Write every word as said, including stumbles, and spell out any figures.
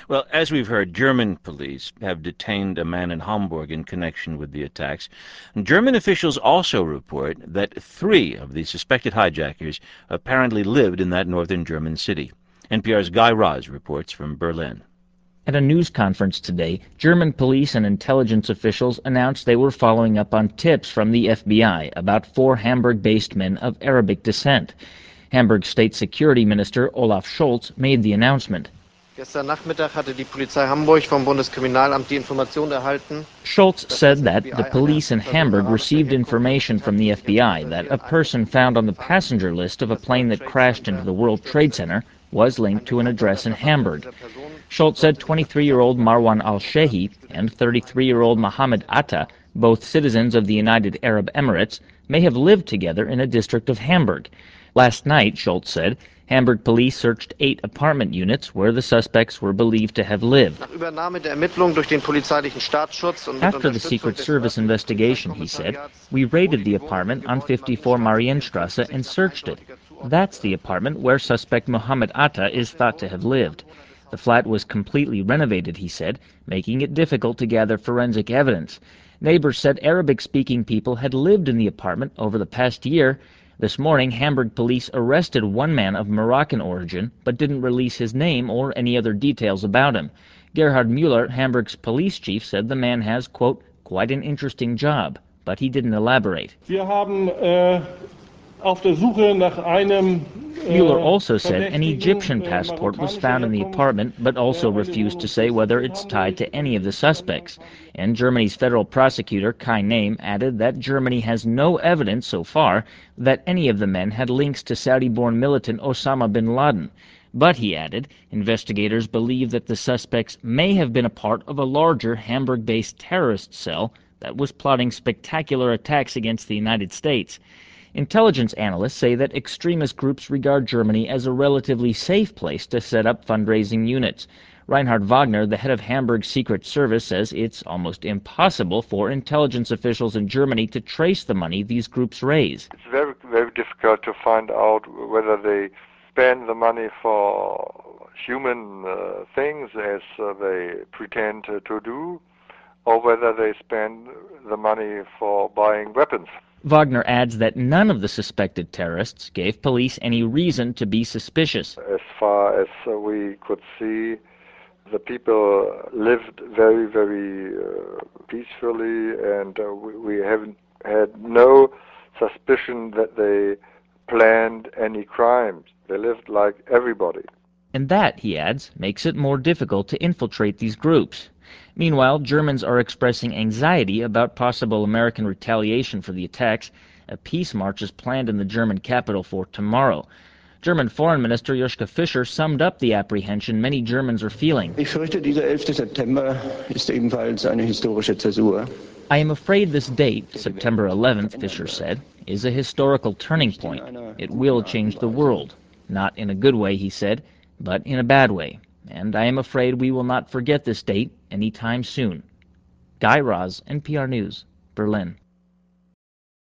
Well, as we've heard, German police have detained a man in Hamburg in connection with the attacks. German officials also report that three of the suspected hijackers apparently lived in that northern German city. N P R's Guy Raz reports from Berlin. At a news conference today, German police and intelligence officials announced they were following up on tips from the F B I about four Hamburg-based men of Arabic descent. Hamburg State Security Minister Olaf Scholz made the announcement. Gestern Nachmittag hatte die Polizei Hamburg vom Bundeskriminalamt die Information erhalten. Scholz said that the police in Hamburg received information from the F B I that a person found on the passenger list of a plane that crashed into the World Trade Center was linked to an address in Hamburg. Scholz said twenty-three-year-old Marwan al-Shehi and thirty-three-year-old Mohammed Atta, both citizens of the United Arab Emirates, may have lived together in a district of Hamburg. Last night, Scholz said, Hamburg police searched eight apartment units where the suspects were believed to have lived. After the Secret Service investigation, he said, we raided the apartment on fifty-four Marienstrasse and searched it. That's the apartment where suspect Mohammed Atta is thought to have lived. The flat was completely renovated, he said, making it difficult to gather forensic evidence. Neighbors said Arabic-speaking people had lived in the apartment over the past year. This morning, Hamburg police arrested one man of Moroccan origin, but didn't release his name or any other details about him. Gerhard Müller, Hamburg's police chief, said the man has, quote, quite an interesting job, but he didn't elaborate. Wir haben, uh, auf der Suche nach einem Mueller also said an Egyptian passport was found in the apartment, but also refused to say whether it's tied to any of the suspects. And Germany's federal prosecutor, Kai Name, added that Germany has no evidence so far that any of the men had links to Saudi-born militant Osama bin Laden. But, he added, investigators believe that the suspects may have been a part of a larger Hamburg-based terrorist cell that was plotting spectacular attacks against the United States. Intelligence analysts say that extremist groups regard Germany as a relatively safe place to set up fundraising units. Reinhard Wagner, the head of Hamburg's Secret Service, says it's almost impossible for intelligence officials in Germany to trace the money these groups raise. It's very, very difficult to find out whether they spend the money for human uh, things, as uh, they pretend uh, to do, or whether they spend the money for buying weapons. Wagner adds that none of the suspected terrorists gave police any reason to be suspicious. As far as uh, we could see, the people lived very, very uh, peacefully, and uh, we, we haven't had no suspicion that they planned any crimes. They lived like everybody. And that, he adds, makes it more difficult to infiltrate these groups. Meanwhile, Germans are expressing anxiety about possible American retaliation for the attacks. A peace march is planned in the German capital for tomorrow. German Foreign Minister Joschka Fischer summed up the apprehension many Germans are feeling. Ich fürchte, dieser elfter September ist ebenfalls eine historische Zäsur. I am afraid this date, September eleventh, Fischer said, is a historical turning point. It will change the world. Not in a good way, he said, but in a bad way. And I am afraid we will not forget this date any time soon. Guy Raz, N P R News, Berlin.